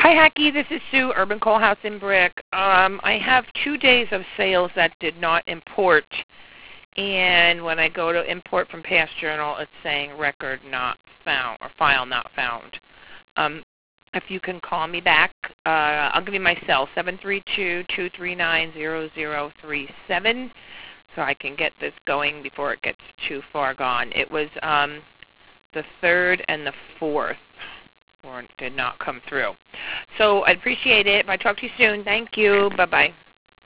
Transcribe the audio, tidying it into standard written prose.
Hi, Hacky. This is Sue, Urban Coal House in Brick. I have 2 days of sales that did not import, and when I go to import from Past Journal, it's saying record not found or file not found. If you can call me back, I'll give you my cell, 732-239-0037, so I can get this going before it gets too far gone. It was the 3rd and the 4th. Or did not come through. So I'd appreciate it if I talk to you soon. Thank you. Bye-bye.